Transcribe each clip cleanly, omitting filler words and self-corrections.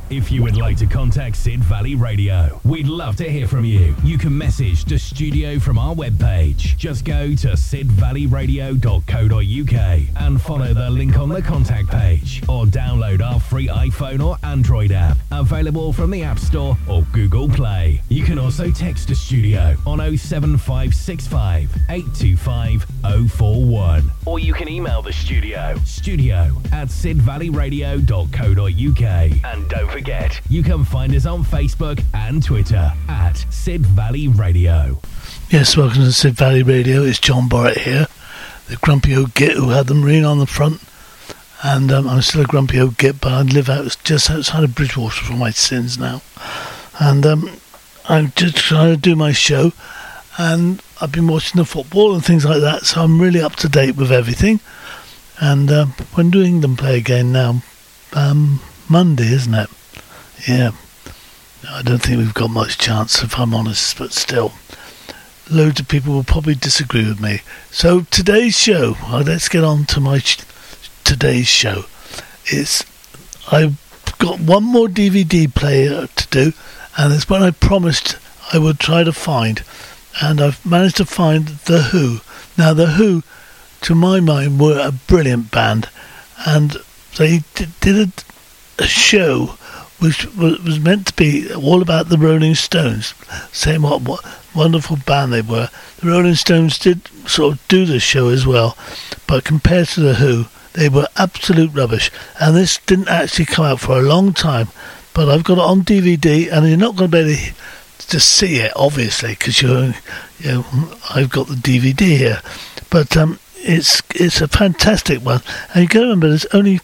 If you would like to contact Sid Valley Radio, we'd love to hear from you. You can message the studio from our webpage. Just go to sidvalleyradio.co.uk and follow the link on the contact page, or download our free iPhone or Android app, available from the App Store or Google Play. You can also text the studio on 07565 825 041, or you can email the studio at sidvalleyradio.co.uk. And don't forget, you can find us on Facebook and Twitter at Sid Valley Radio. Yes, welcome to Sid Valley Radio. It's John Borrett here, the grumpy old git who had the Marine on the front. And I'm still a grumpy old git, but I live just outside of Bridgewater for my sins now. And I'm just trying to do my show, and I've been watching the football and things like that, so I'm really up to date with everything. And when do England play again now? Monday, isn't it? Yeah. I don't think we've got much chance, if I'm honest, but still. Loads of people will probably disagree with me. So today's show, let's get on to my today's show. I've got one more DVD player to do, and it's one I promised I would try to find, and I've managed to find The Who. Now, The Who, to my mind, were a brilliant band, and they did a show which was meant to be all about the Rolling Stones, saying what wonderful band they were. The Rolling Stones did sort of do this show as well, but compared to The Who, they were absolute rubbish. And this didn't actually come out for a long time, but I've got it on DVD, and you're not going to be able to see it, obviously, because I've got the DVD here. But it's a fantastic one, and you got to remember there's only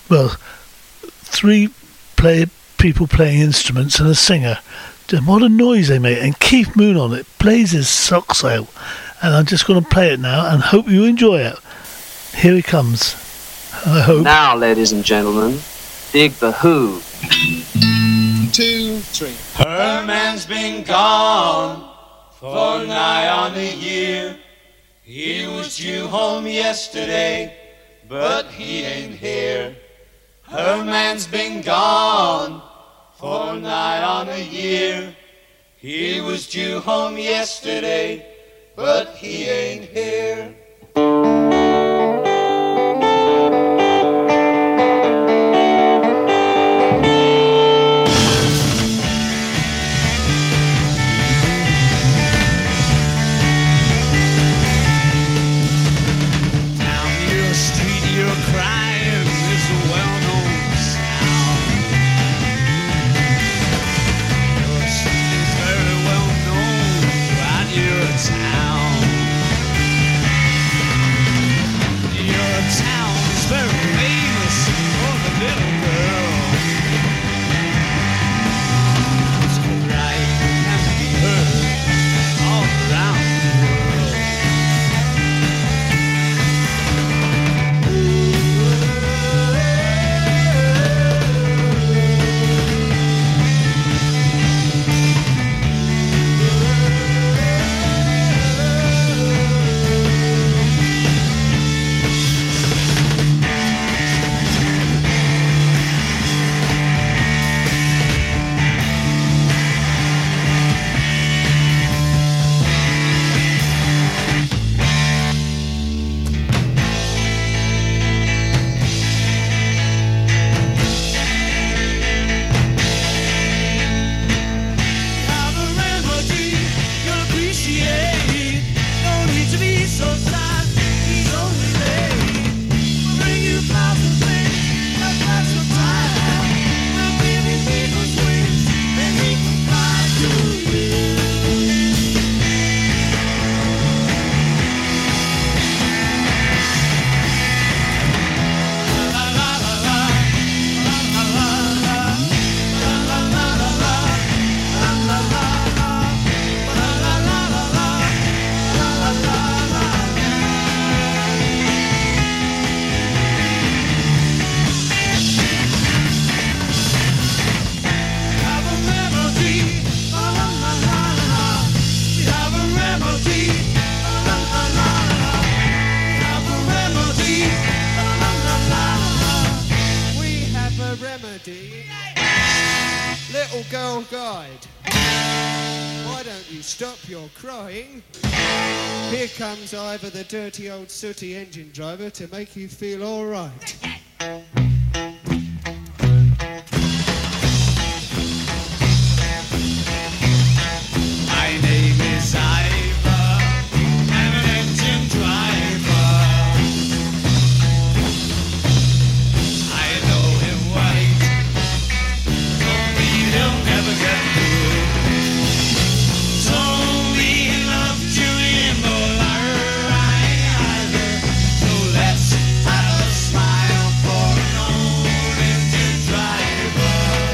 three people playing instruments and a singer. What a noise they make, and Keith Moon on it plays his socks out, and I'm just going to play it now and hope you enjoy it. Here he comes. I hope. Now, ladies and gentlemen, dig The Who. 2, 3. Her man's been gone for nigh on a year. He was due home yesterday, but he ain't here. Her man's been gone for nigh on a year. He was due home yesterday, but he ain't here. Remedy. Little girl guide. Why don't you stop your crying? Here comes Ivor, the dirty old sooty engine driver, to make you feel all right. My name is Ivor, I'm an engine driver. I know him right, told me he'll never get through. Told me he loved you in the life. So let's have a smile for an old engine driver.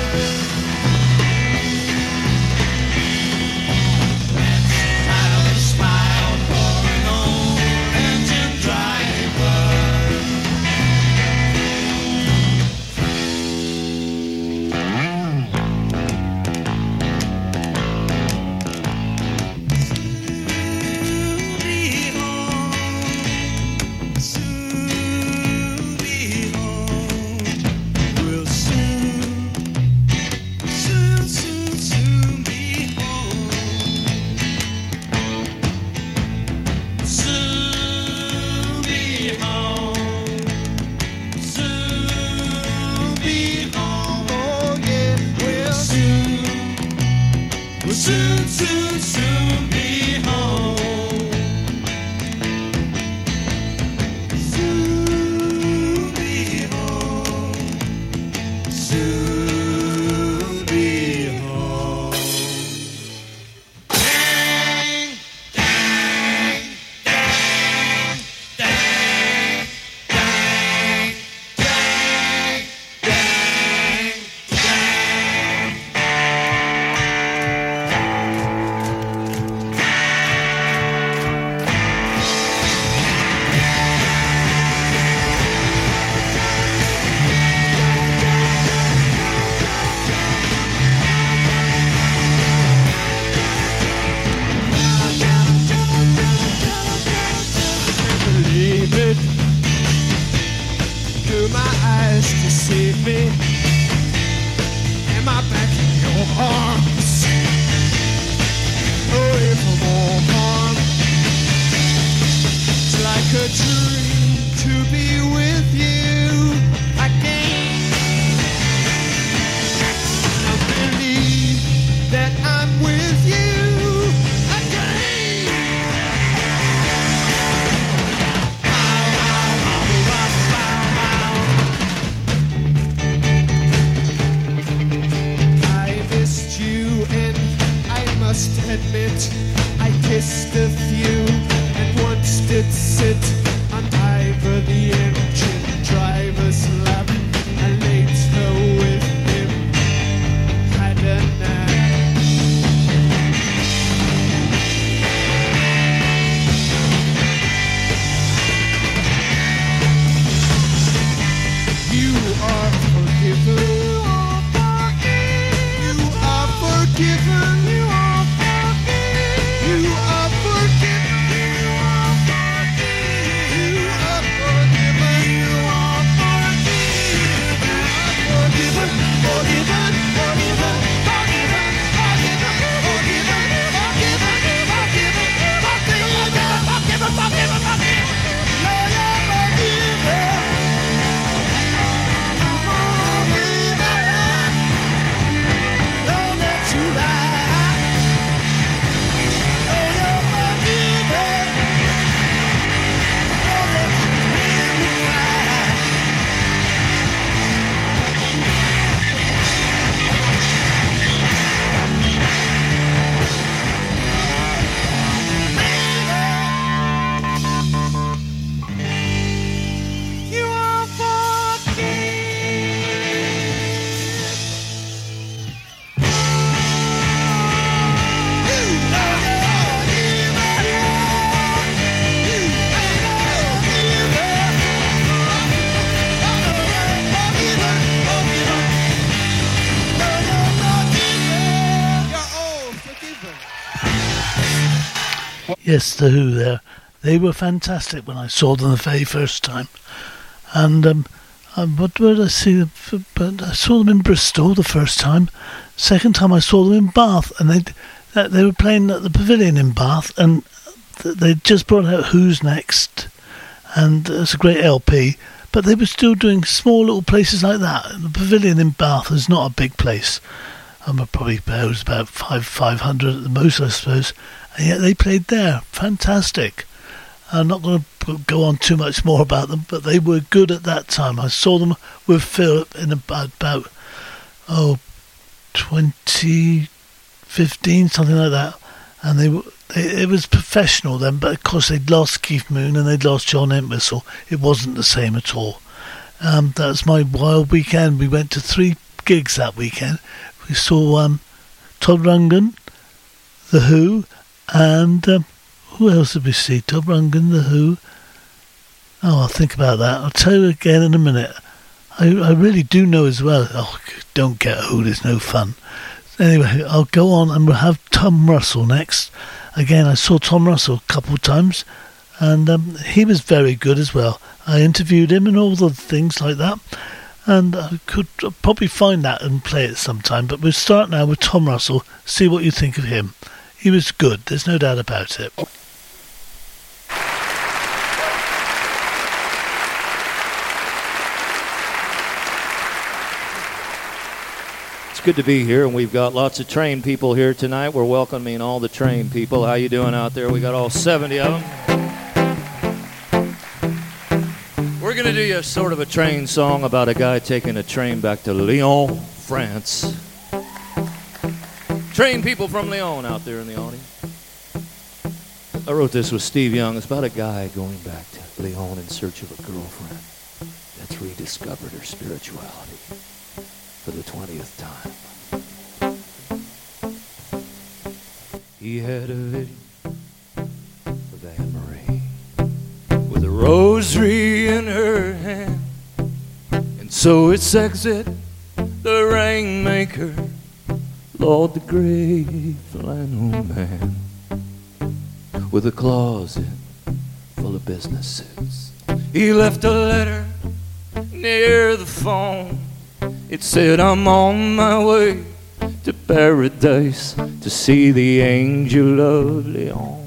Let's have a smile for an old engine driver. Soon be home. We'll soon be home. Soon be home. Soon be home. Oh yeah, we'll We'll soon be home. Soon be home. Soon be home. Dang, dang, dang, dang, dang, dang, dang, dang. believe it. Do my eyes deceive me? Am I back in your arms? Away from all harm. It's like a dream to be with you again. I believe that I'm with you again. I missed you and I must admit I kissed a few and once did sit on Ivor the engine driver's lap. I laid her with him, had a nap. You are forgiven. You are forgiven. You are forgiven. You are forgiven. You are forgiven. You are forgiven. Forgiven. Forgiven. Forgiven. Forgiven. Forgiven. Forgiven. Yes, The Who there. They were fantastic when I saw them the very first time. And What did I see? But I saw them in Bristol the first time. Second time I saw them in Bath, and they were playing at the Pavilion in Bath, and they just brought out Who's Next, and it's a great LP. But they were still doing small little places like that. The Pavilion in Bath is not a big place. Probably it was about 500 at the most, I suppose. And yet they played there. Fantastic. I'm not going to go on too much more about them, but they were good at that time. I saw them with Philip in about 2015, something like that. And it was professional then, but of course they'd lost Keith Moon and they'd lost John Entwistle. It wasn't the same at all. That was my wild weekend. We went to 3 gigs that weekend. We saw Todd Rundgren, The Who, and who else did we see? Todd Rundgren, The Who. Oh, I'll think about that. I'll tell you again in a minute. I really do know as well. Oh, don't get Who, there's no fun. Anyway, I'll go on and we'll have Tom Russell next. Again, I saw Tom Russell a couple of times, and he was very good as well. I interviewed him and all the things like that. And I could probably find that and play it sometime. But we'll start now with Tom Russell, see what you think of him. He was good, there's no doubt about it. It's good to be here, and we've got lots of trained people here tonight. We're welcoming all the trained people. How you doing out there? We got all 70 of them. We're going to do you sort of a train song about a guy taking a train back to Lyon, France. Train people from Lyon out there in the audience. I wrote this with Steve Young. It's about a guy going back to Lyon in search of a girlfriend that's rediscovered her spirituality for the 20th time. He had a vision of Anne Marie with a rosary in her hand, and so it's exit the rainmaker, Lord the great flannel man, with a closet full of business suits. He left a letter near the phone. It said, I'm on my way to paradise to see the angel of Lyon.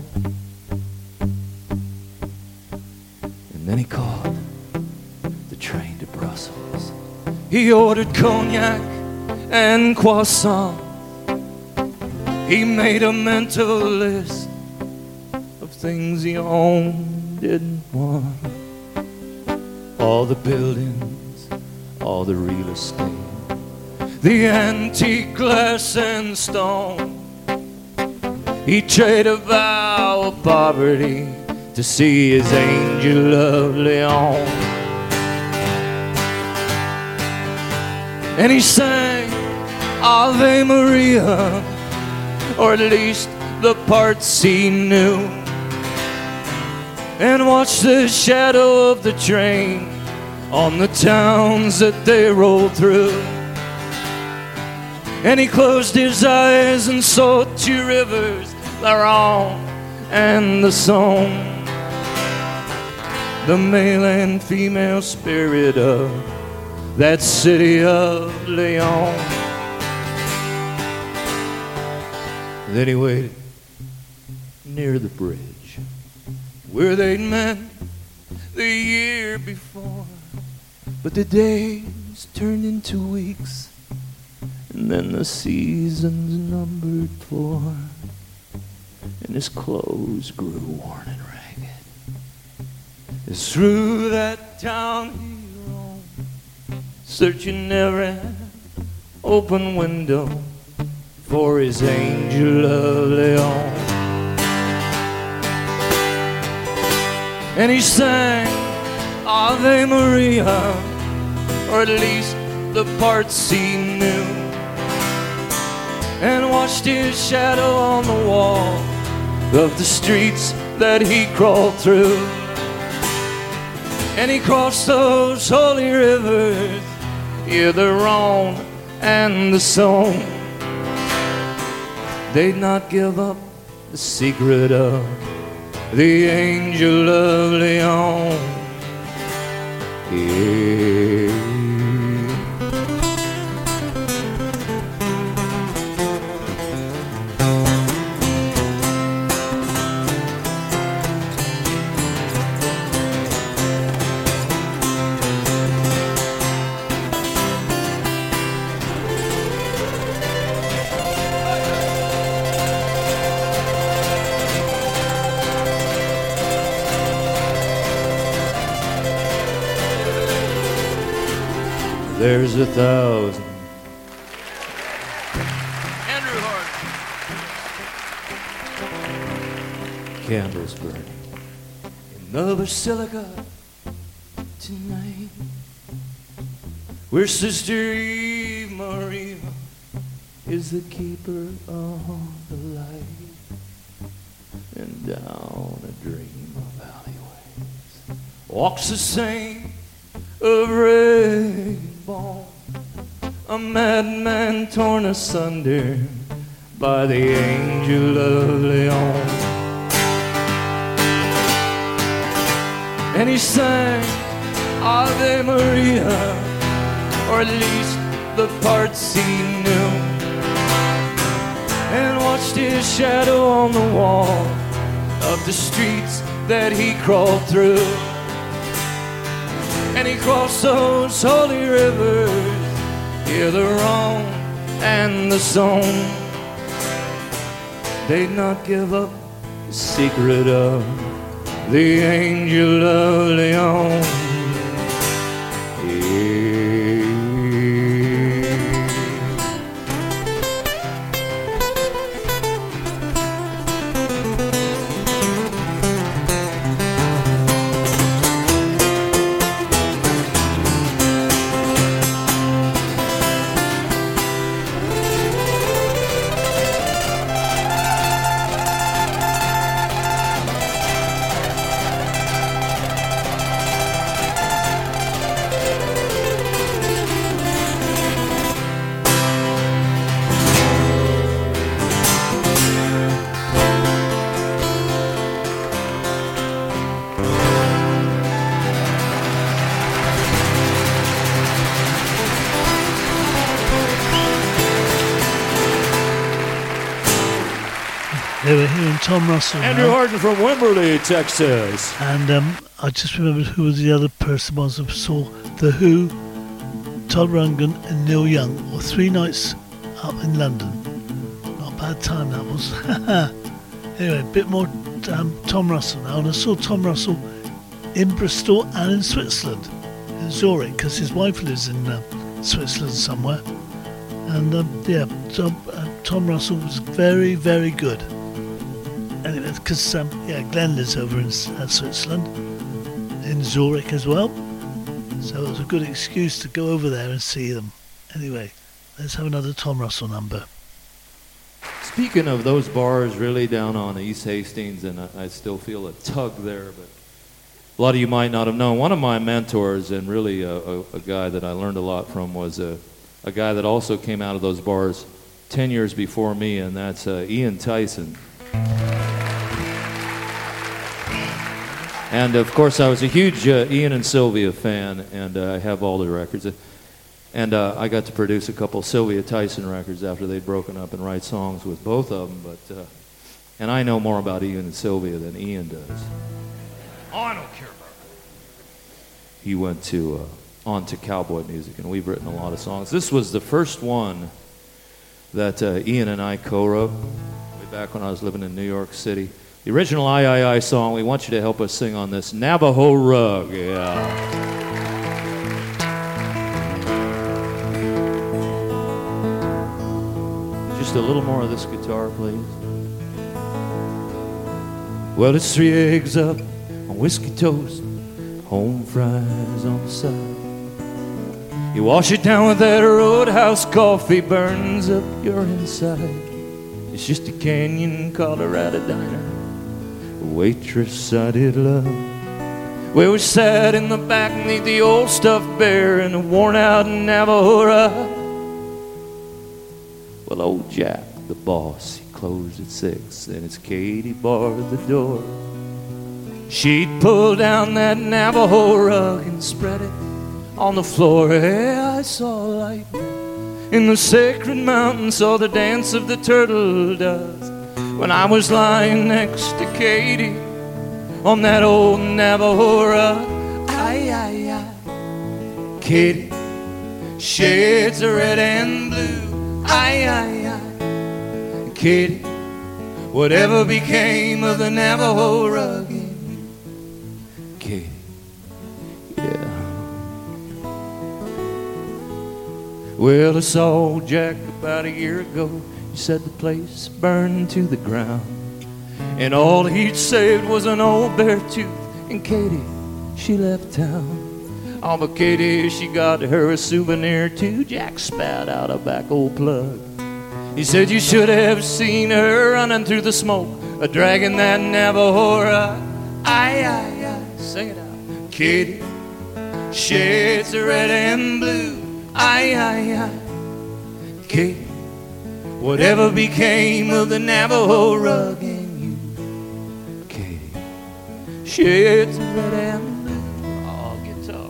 And then he caught the train to Brussels. He ordered cognac and croissant. He made a mental list of things he owned, didn't want. All the buildings, all the real estate, the antique glass and stone. He traded a vow of poverty to see his angel of Lyon. And he sang Ave Maria, or at least the parts he knew, and watched the shadow of the train on the towns that they rolled through. And he closed his eyes and saw 2 rivers, the Rhone and the Saône, the male and female spirit of that city of Lyon. Then he waited near the bridge where they'd met the year before, but the days turned into weeks, and then the seasons numbered 4, and his clothes grew worn and ragged. As through that town he roamed, searching every open window for his angel of Lyon. And he sang Ave Maria, or at least the parts he knew, and watched his shadow on the wall of the streets that he crawled through. And he crossed those holy rivers, yeah, the Rhone and the Saône. They'd not give up the secret of the angel of Lyon. Yeah. there's 1,000. Andrew Hart. Candles burning in the Basilica tonight, where Sister Eve Maria is the keeper of the light, and down a dream of alleyways walks the saint of Rainbow, a madman torn asunder by the angel of Leon. And he sang Ave Maria, or at least the parts he knew, and watched his shadow on the wall of the streets that he crawled through. And he crossed those holy rivers, here the Rhone and the Somme. They'd not give up the secret of the angel of Leon. They were hearing Tom Russell. Andrew Harden from Wimberley, Texas. And I just remembered who the other person was who saw The Who, Todd Rundgren and Neil Young, or 3 nights up in London. Not a bad time that was. Anyway, a bit more Tom Russell now. And I saw Tom Russell in Bristol and in Switzerland, in Zurich, because his wife lives in Switzerland somewhere. And Tom Russell was very, very good. Anyway, because Glenn lives over in Switzerland, in Zurich as well. So it was a good excuse to go over there and see them. Anyway, let's have another Tom Russell number. Speaking of those bars really down on East Hastings, and I still feel a tug there, but a lot of you might not have known. One of my mentors, and really a guy that I learned a lot from, was a guy that also came out of those bars 10 years before me, and that's Ian Tyson. And of course, I was a huge Ian and Sylvia fan, and I have all the records. And I got to produce a couple Sylvia Tyson records after they'd broken up and write songs with both of them. But and I know more about Ian and Sylvia than Ian does. I don't care about that. He went on to cowboy music, and we've written a lot of songs. This was the first one that Ian and I co-wrote way back when I was living in New York City. The original I song, we want you to help us sing on this, Navajo Rug. Yeah. Just a little more of this guitar, please. Well, it's 3 eggs up on whiskey toast, home fries on the side. You wash it down with that Roadhouse coffee, burns up your inside. It's just a Canyon, Colorado diner, a waitress I did love. Where we sat in the back beneath the old stuffed bear in a worn-out Navajo rug. Well, old Jack, the boss, he closed at 6, and it's Katie barred the door. She'd pull down that Navajo rug and spread it on the floor. Yeah, I saw light in the sacred mountain, saw the dance of the turtle doves when I was lying next to Katie on that old Navajo rug. Aye, aye, aye. Katie shades of red and blue. Aye, aye, aye. Katie, whatever became of the Navajo rug in you? Katie, yeah. Well, I saw Jack about a year ago. He said the place burned to the ground, and all he'd saved was an old bare tooth. And Katie, she left town. Oh, but Katie, she got her a souvenir too. Jack spat out a back old plug. He said you should have seen her running through the smoke, a dragging that Navajo rug. Aye, aye, aye, sing it out. Katie, shades of red and blue. Aye, aye, aye. Katie, whatever became of the Navajo rug and you? Katie, shades of red and blue. Oh, guitar.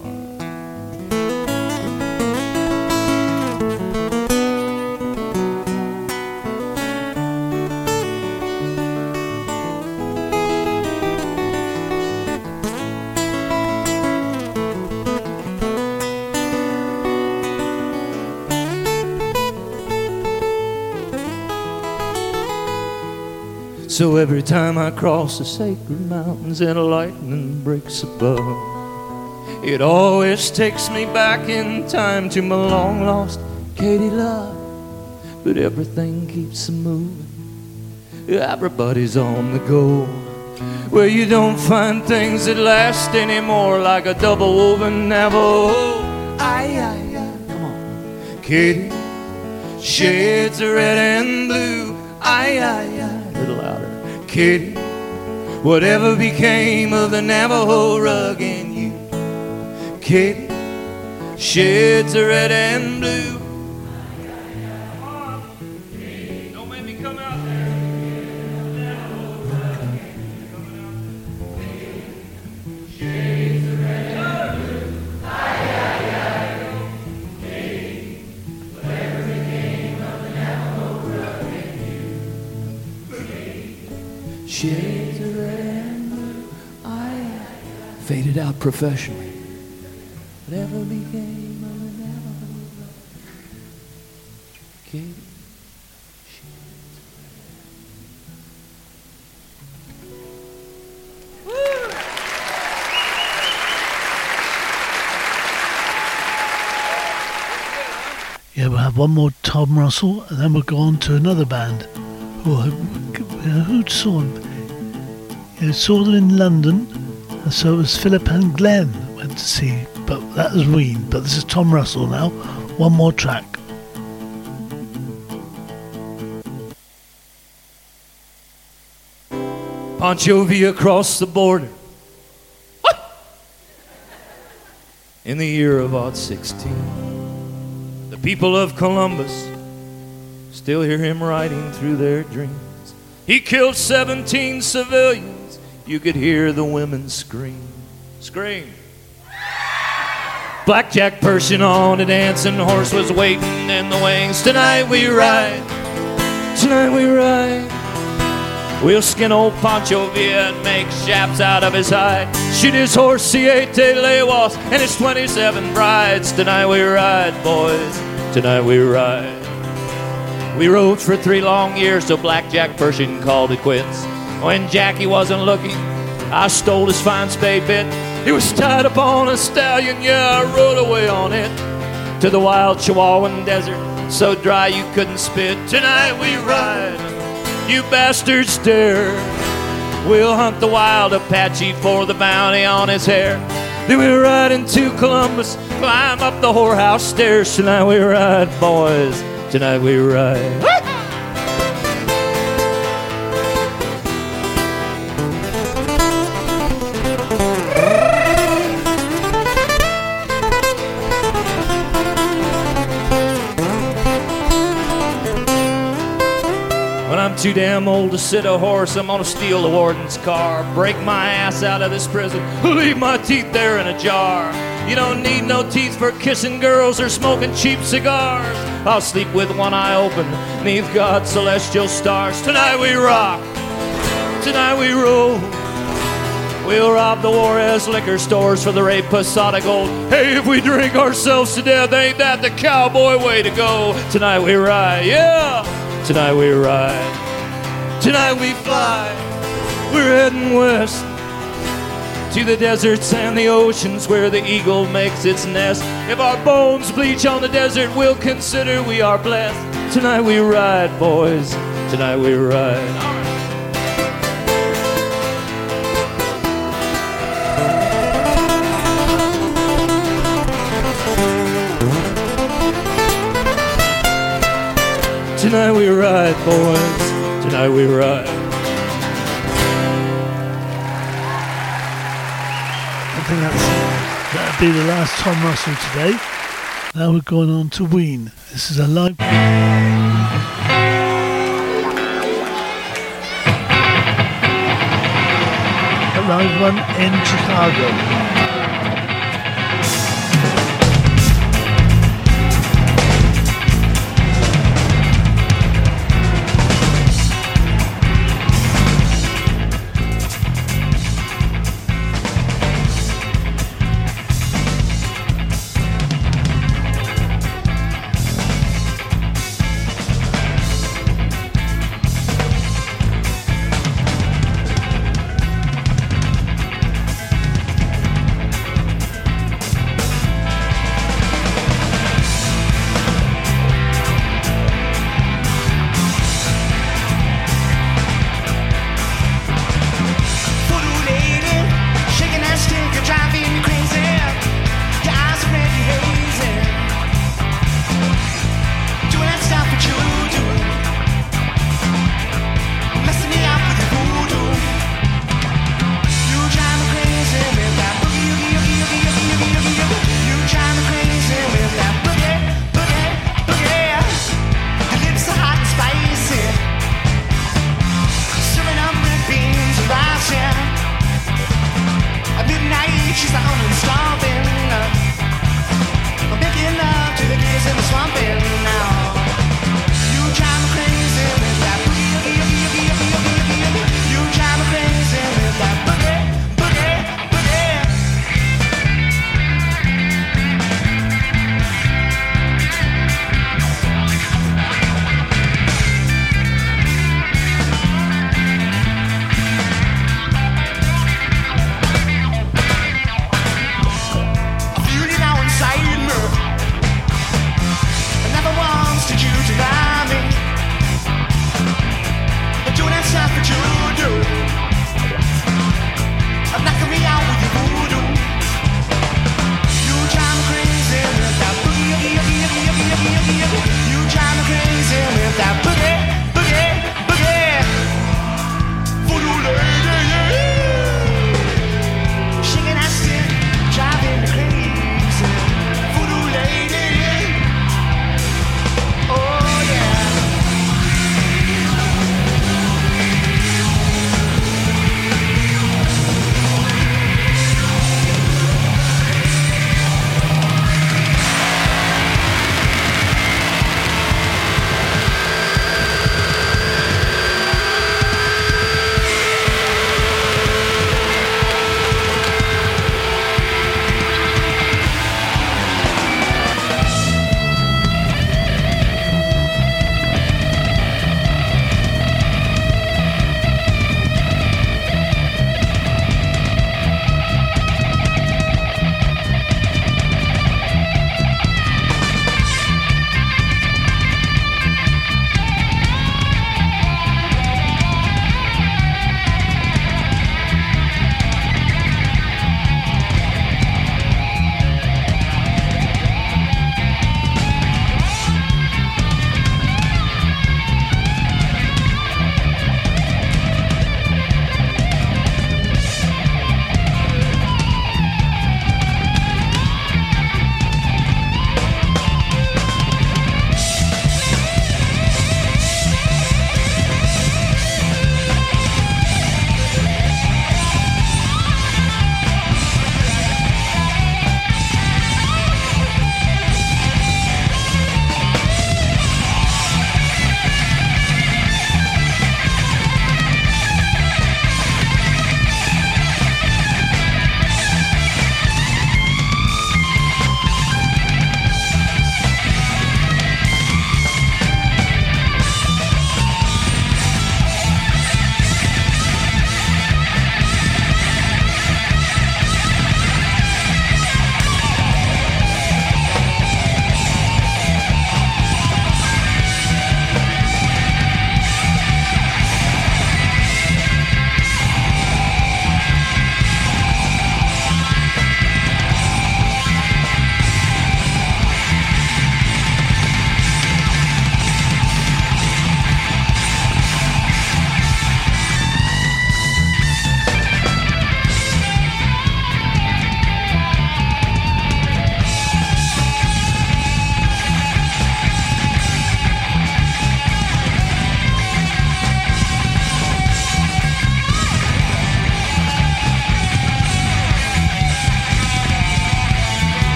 So every time I cross the sacred mountains and a lightning breaks above, it always takes me back in time to my long lost Katie love. But everything keeps moving, everybody's on the go, where you don't find things that last anymore, like a double woven Navajo. Aye, aye, aye, come on. Katie, shades of red and blue. Aye, aye, aye, a little louder. Katie, whatever became of the Navajo rug and you? Katie, shades of red and blue. Don't make me come out there. Shades of red and blue. Katie, whatever became of the Navajo rug and you? Shades of red and blue. I faded out professionally. Whatever became of the Navajo rug. Katie. Yeah, we'll have one more Tom Russell, and then we'll go on to another band who saw them. Yeah, saw them in London, and so it was Philip and Glenn went to see, but that was Ween. But this is Tom Russell now. One more track. Pancho Villa crossed the border in the year of odd 16. The people of Columbus still hear him riding through their dreams. He killed 17 civilians. You could hear the women scream. Scream. Blackjack Pershing on a dancing horse was waiting in the wings. Tonight we ride. Tonight we ride. We'll skin old Pancho Villa and make shafts out of his hide. Shoot his horse, Siete Lewas, and his 27 brides. Tonight we ride, boys. Tonight we ride. We rode for 3 long years till Blackjack Pershing called it quits. When Jackie wasn't looking, I stole his fine spade bit. He was tied up on a stallion, yeah, I rode away on it to the wild Chihuahuan desert, so dry you couldn't spit. Tonight we ride. You bastards dare. We'll hunt the wild Apache for the bounty on his hair. Then we ride into Columbus, climb up the whorehouse stairs. Tonight we ride, boys. Tonight we ride. Too damn old to sit a horse, I'm gonna steal the warden's car, break my ass out of this prison, leave my teeth there in a jar. You don't need no teeth for kissing girls or smoking cheap cigars. I'll sleep with one eye open, neath God's celestial stars. Tonight we rock, tonight we roll. We'll rob the Juarez liquor stores for the Ray Posada gold. Hey, if we drink ourselves to death, ain't that the cowboy way to go? Tonight we ride, yeah, tonight we ride. Tonight we fly, we're heading west. to the deserts and the oceans where the eagle makes its nest. If our bones bleach on the desert, we'll consider we are blessed. Tonight we ride, boys, tonight we ride. Tonight we ride, boys, tonight we ride. I think that'll be the last Tom Russell today. Now we're going on to Ween. This is a live... a live one in Chicago.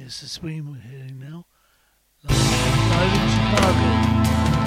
It's the scream we're hearing now. Live in Chicago.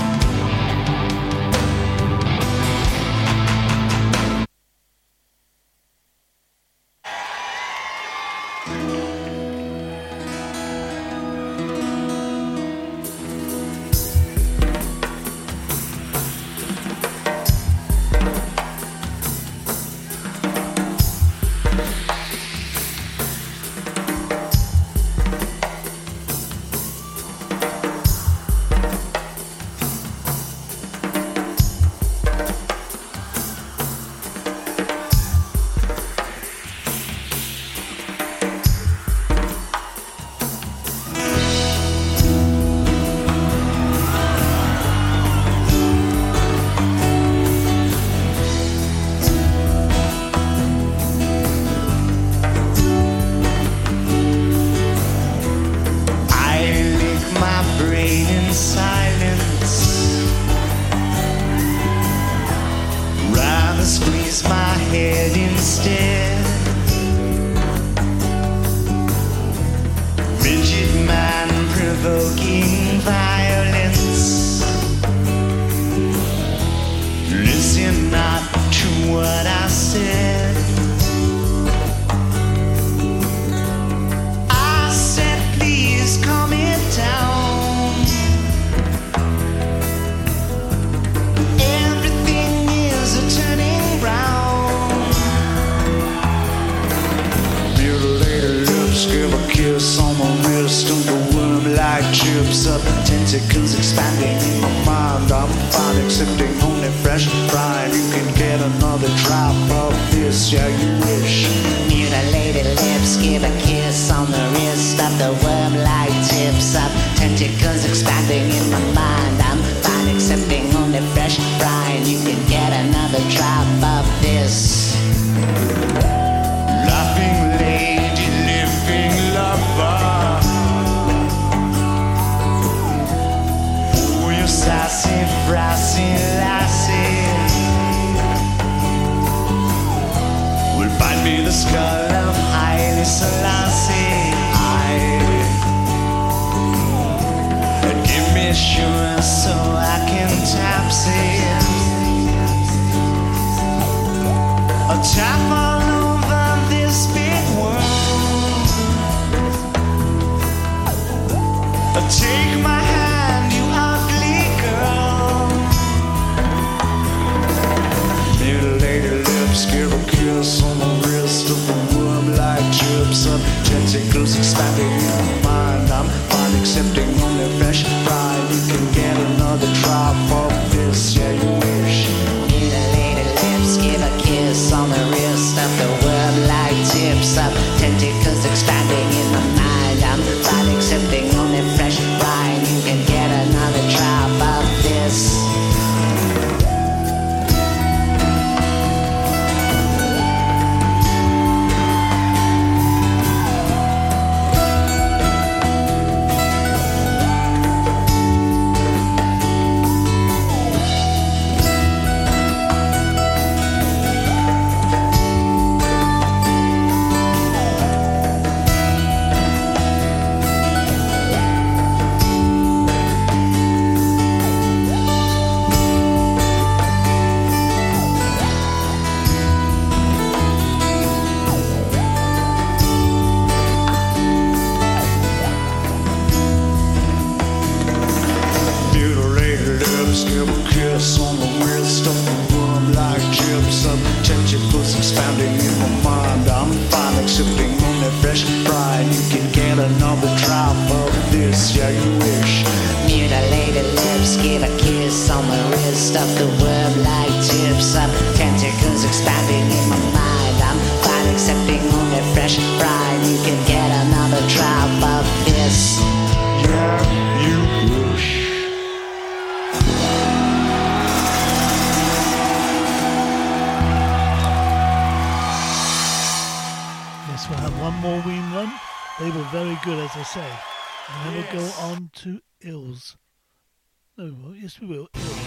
Yes, we will.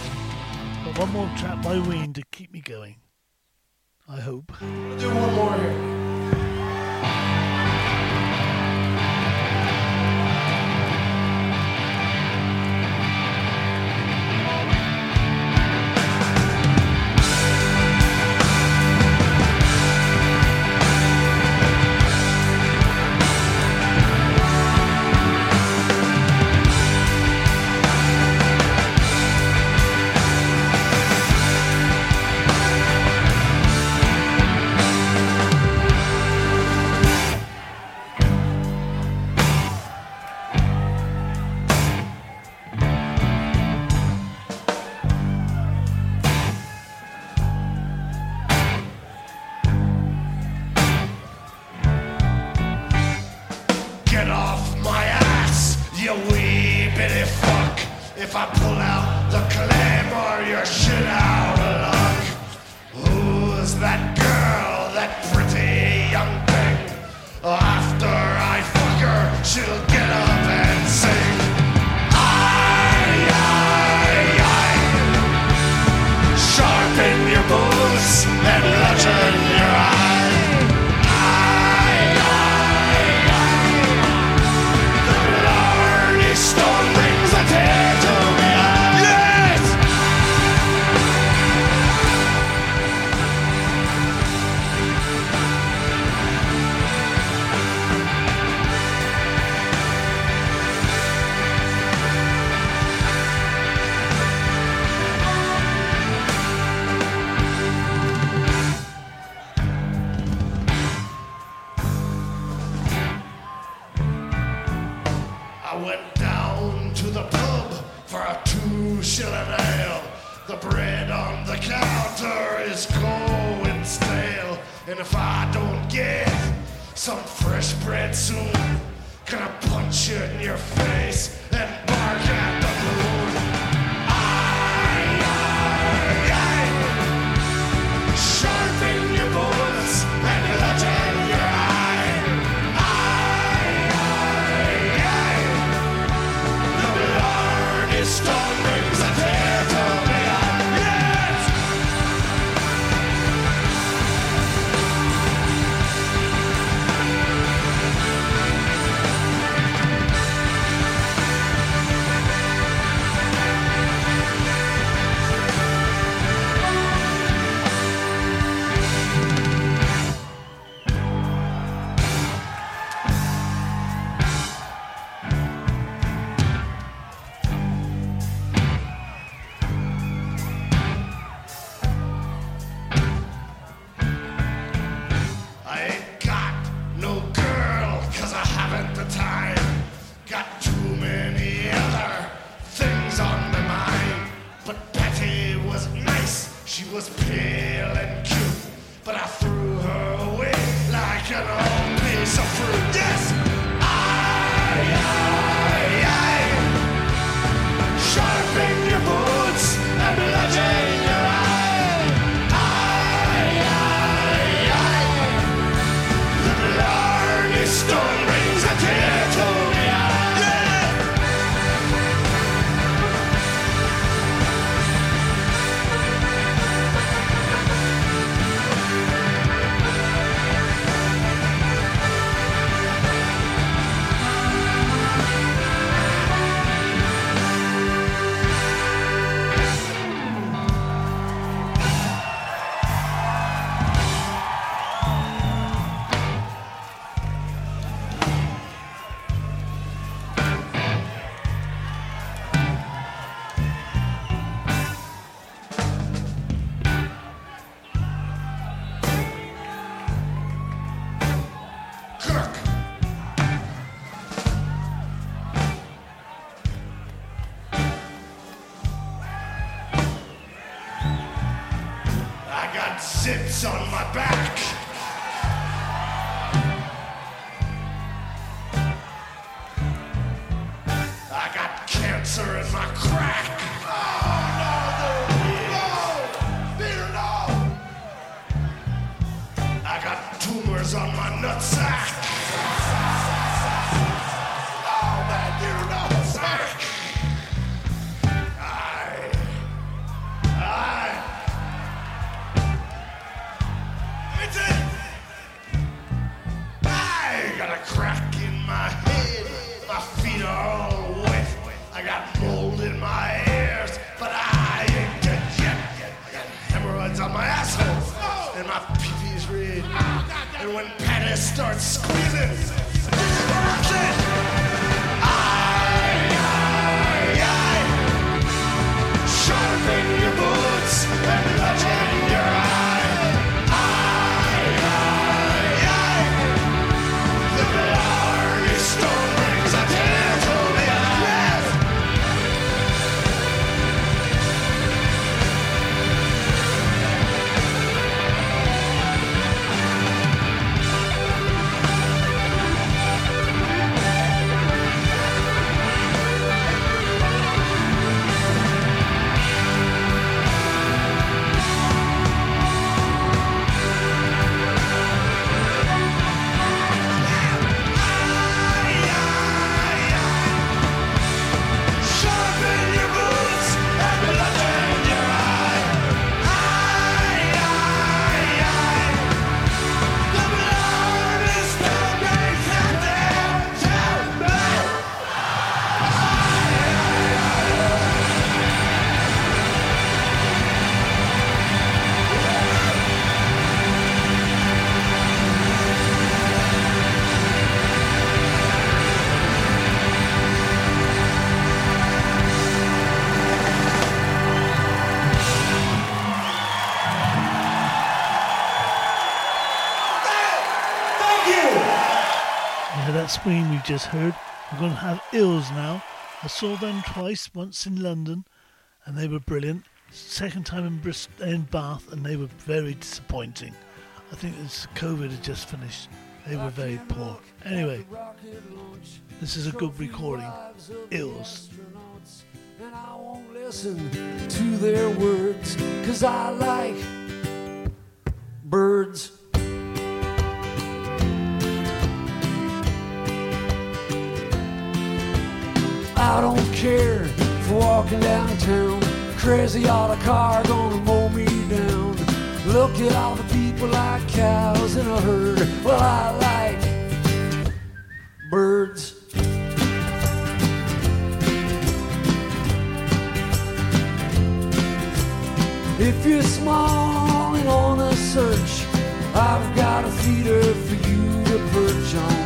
But one more track by Ween to keep me going. I hope. We'll do one more here. If I pull out the claymore, you're shit out of luck. Who's that girl, that pretty young thing? After I fuck her, she'll get up and sing. Aye, aye, aye. Sharpen your boots and bludgeon your eye. Aye, aye, aye. The Blarney Stone brings a tear to me eye. Yes! I went down to the pub for a 2-shilling ale. The bread on the counter is going stale. And if I don't get some fresh bread soon, gonna punch you in your face and bark at the moon. Aye, aye, aye. Sharpen your bullets and bludgeon your eye. Aye, aye, aye. The Blarney Stone brings a tear to me eye. Yes! I ain't got no girl, 'cause I haven't the time. Got too many other things on my mind. But Patty was nice, she was pale and cute. But I threw her away like an old piece of fruit. Yes! Aye, aye, aye. Sharpen your boots and bludgeon your eye. Aye, aye, aye. The Blarney Stone brings a tear to me eye. Yeah! Kirk! I got zits on my back. I got cancer in my crack. Oh, no, Peter, no! I got tumors on my nutsack. Oh, man, Peter, no! Aye. Aye. It's it! I got a crack in my head. My feet are all wet. I got mold in my ears, but I ain't dead yet. I got hemorrhoids on my asshole, and my pee-pee's red. And when Patty starts squeezing, that's it! Aye, aye, aye. Sharpen your boots and bludgeon your eye. Aye, aye, aye. The Blarney Stone brings a tear to me eye. Yes! Yeah, that scream we just heard. We're going to have Ills now. I saw them twice, once in London, and they were brilliant. Second time in Bath, and they were very disappointing. I think it's COVID had just finished. They were very poor. Anyway, this is a good recording. Ills. And I won't listen to their words, 'cause I like birds. I don't care for walking downtown, crazy auto car gonna mow me down. Look at all the people like cows in a herd. Well, I like birds. If you're small and on a search, I've got a feeder for you to perch on.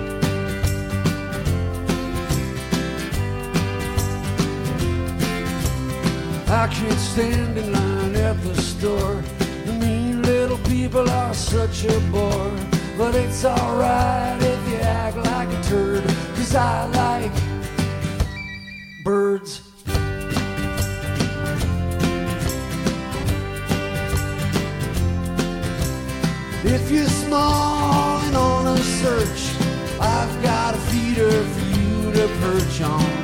I can't stand in line at the store. The mean little people are such a bore. But it's alright if you act like a turd, 'cause I like birds. If you're small and on a search, I've got a feeder for you to perch on.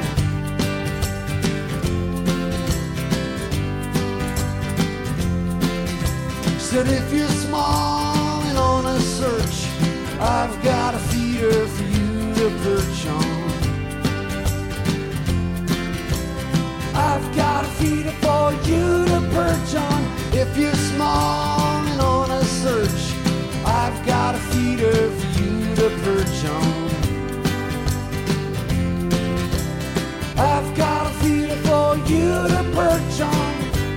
Said if you're small and on a search, I've got a feeder for you to perch on. I've got a feeder for you to perch on. If you're small and on a search, I've got a feeder for you to perch on. I've got a feeder for you to perch on.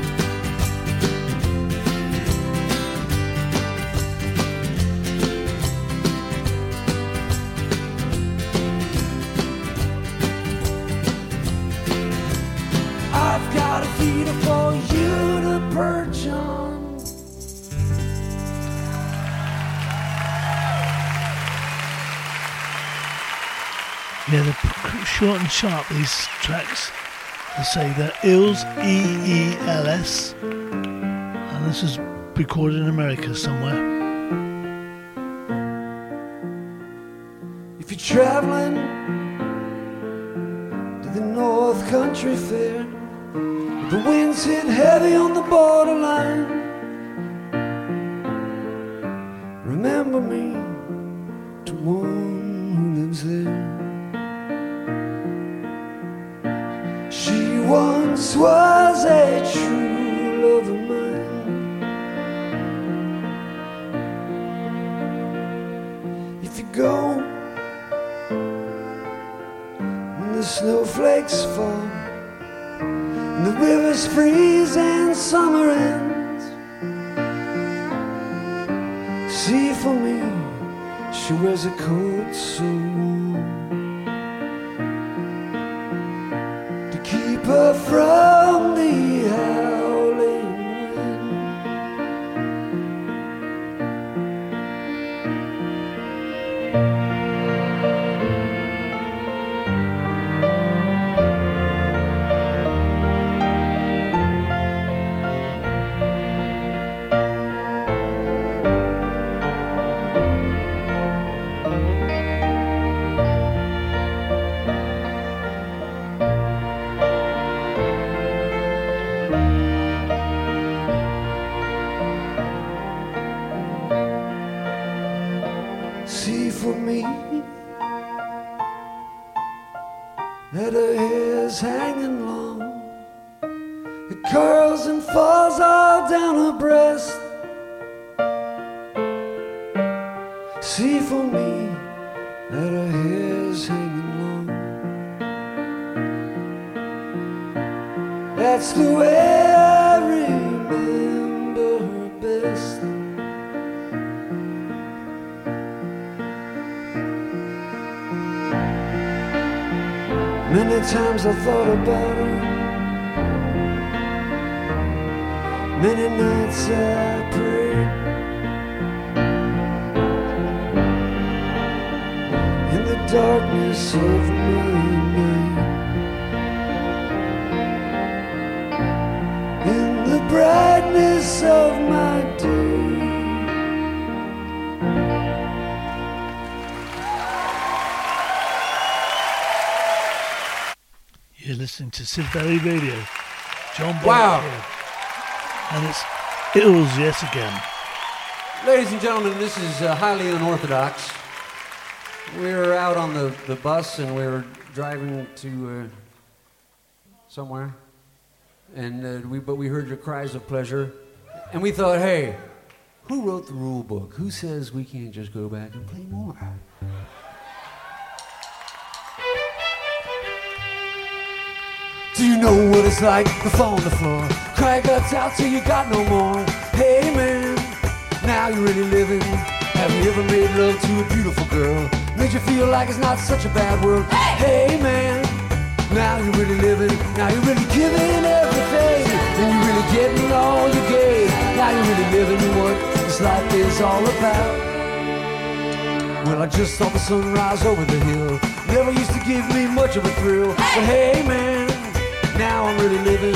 I've got a feeder for you to perch on. Yeah, they're short and sharp, these tracks. They say they're Ills, E-E-L-S. And this is recorded in America somewhere. If you're traveling to the North Country Fair, the winds hit heavy on the borderline, remember me to one who lives there. She once was a true love of mine. If you go when the snowflakes fall and the rivers freeze and summer ends, see for me, she wears a coat so warm to keep her from the howling wind. See for me that her hair's hanging long, it curls and falls all down her breast. See for me that her hair's hanging long. That's the way I remember her best. Many times I thought about her, many nights I prayed. In darkness of my night, in the brightness of my day. You're listening to Sid Valley Radio. John Bond Wow. here. And it's Ills yet again. Ladies and gentlemen, this is highly unorthodox. We're out on the bus and we're driving to somewhere, and we heard your cries of pleasure, and we thought, hey, who wrote the rule book? Who says we can't just go back and play more? Do you know what it's like to fall on the floor? Cry your guts out till you got no more. Hey man, now you're really living. Have you ever made love to a beautiful girl? Made you feel like it's not such a bad world. Hey man, now you're really living. Now you're really giving everything, and you're really getting all you gave. Now you're really living what this life is all about. Well, I just saw the sunrise over the hill. Never used to give me much of a thrill, but hey man, now I'm really living.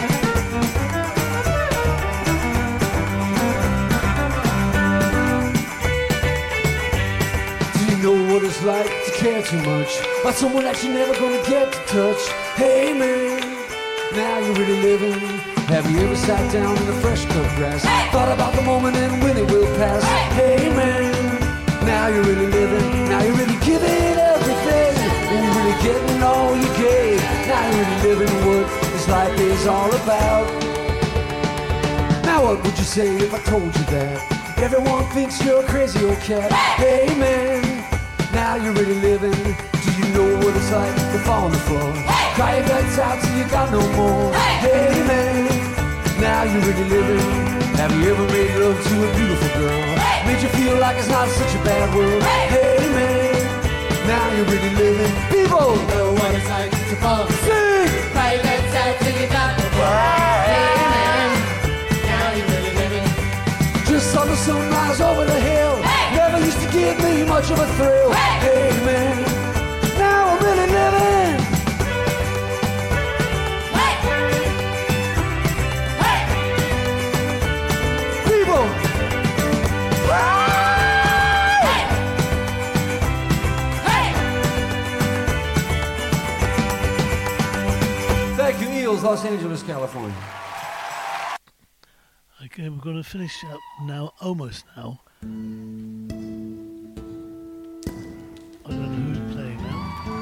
Do you know what it's like to care too much about someone that you're never gonna get to touch? Hey man, now you're really living. Have you ever sat down in the fresh cut grass? Thought about the moment and when it will pass? Hey man, now you're really living. Now you're really giving everything, and you're really getting all you gave. Now you're really living what this life is all about. Now what would you say if I told you that everyone thinks you're a crazy old cat? Hey man, now you're really living. Do you know what it's like to fall on the floor? Cry your guts out till you got no more. Hey man, now you're really living. Have you ever made love to a beautiful girl? Made you feel like it's not such a bad world. Hey man, now you're really living. People know what it's like to fall asleep. Cry your guts out till you got no more. Hey man, now you're really living. Just saw the sunrise over the hill. Never used to give me much of a thrill. Hey man, now I'm really living. People. Thank you, Eels, Los Angeles, California. Okay, we're going to finish up now, almost now. I don't know who's playing now.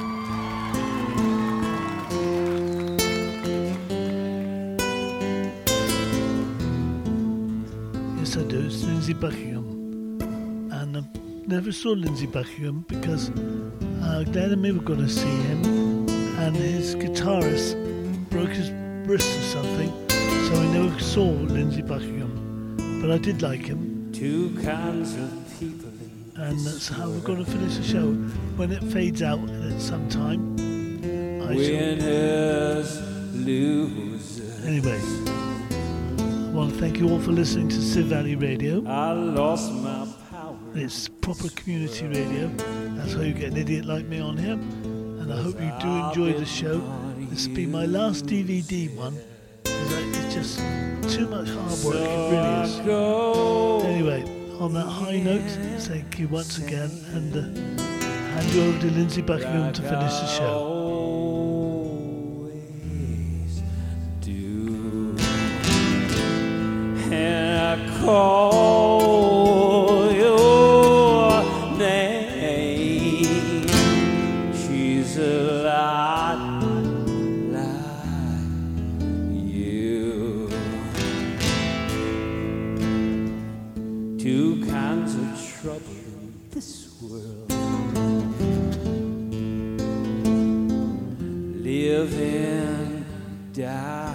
Yes, I do. It's Lindsey Buckingham. And I never saw Lindsey Buckingham because Glenn and me were going to see him, and his guitarist broke his wrist or something, so I never saw Lindsey Buckingham. But I did like him. Two kinds of people. And that's how we're going to finish the show. When it fades out at some time, Winners, losers. Anyway, I want to thank you all for listening to Sid Valley Radio. I lost my power. It's proper community radio. That's how you get an idiot like me on here. And I hope you do enjoy the show. This will be my last DVD one. It's just too much hard work, it really is. Anyway, on that high note, thank you once again, and hand you over to Lindsey Buckingham to finish the show. And I call your name. She's a lot like you. Two kinds of trouble in this world. Live and die.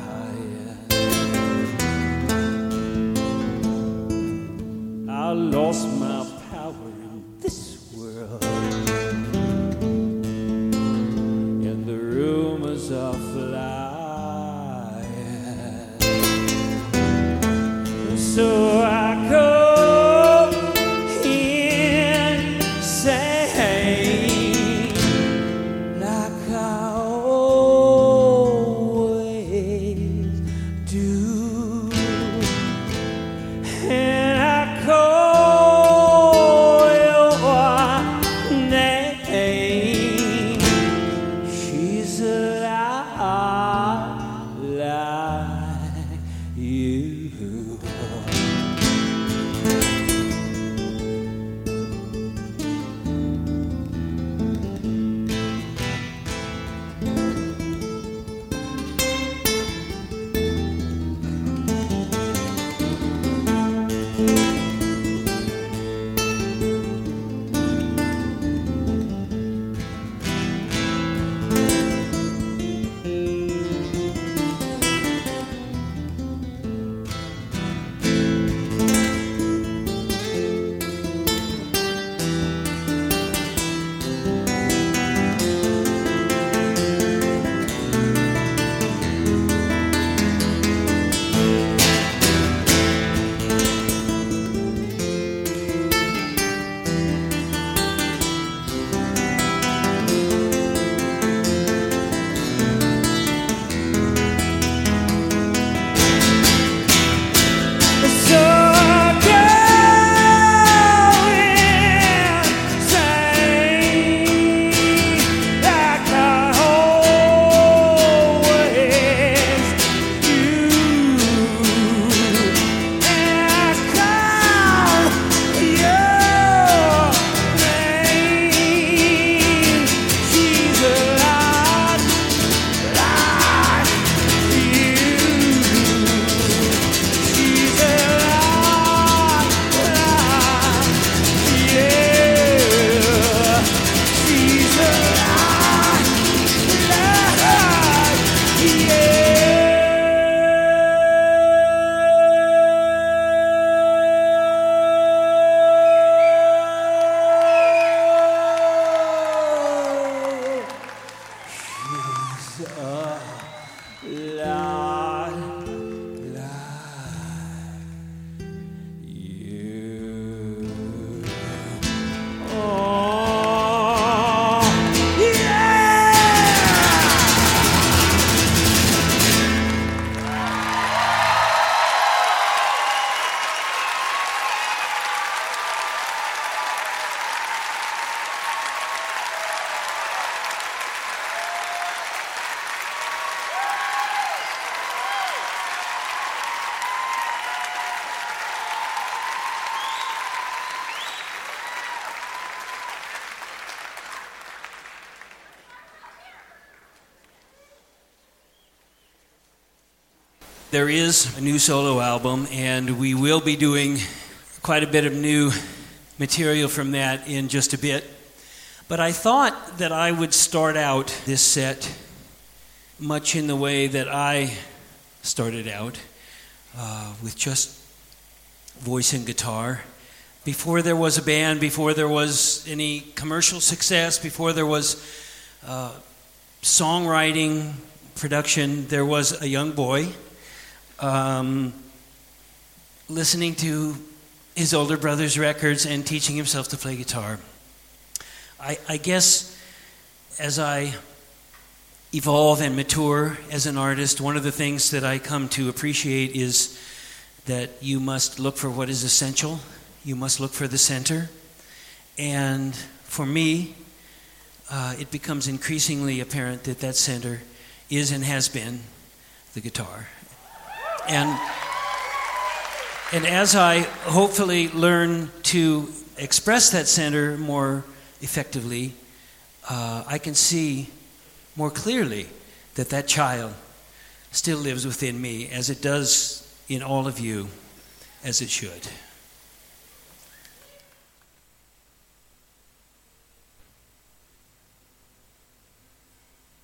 I lost my power in this world, and the rumors are flying. So I go insane. There is a new solo album, and we will be doing quite a bit of new material from that in just a bit. But I thought that I would start out this set much in the way that I started out, with just voice and guitar. Before there was a band, before there was any commercial success, before there was songwriting, production, there was a young boy listening to his older brother's records and teaching himself to play guitar. I guess as I evolve and mature as an artist, one of the things that I come to appreciate is that you must look for what is essential. You must look for the center. And for me, it becomes increasingly apparent that that center is and has been the guitar. And as I hopefully learn to express that center more effectively, I can see more clearly that that child still lives within me, as it does in all of you, as it should.